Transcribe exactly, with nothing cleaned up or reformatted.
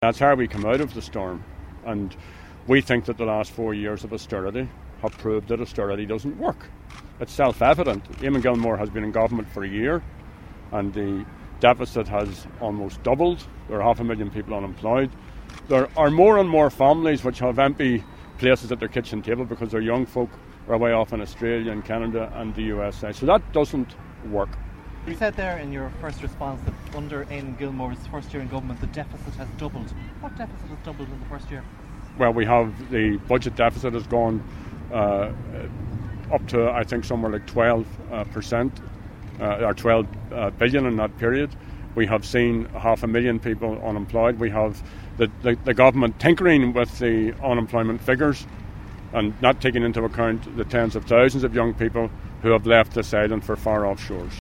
That's how we come out of the storm. And we think that the last four years of austerity have proved that austerity doesn't work. It's self-evident. Eamon Gilmore has been in government for a year and the deficit has almost doubled. There are half a million people unemployed. There are more and more families which have empty places at their kitchen table because their young folk are way off in Australia and Canada and the U S A. So that doesn't work. You said there in your first response that under Eamon Gilmore's first year in government the deficit has doubled. What deficit has doubled in the first year? Well, we have the budget deficit has gone uh, up to, I think, somewhere like twelve percent, uh, or twelve uh, billion in that period. We have seen half a million people unemployed. We have the, the, the government tinkering with the unemployment figures and not taking into account the tens of thousands of young people who have left this island for far off shores.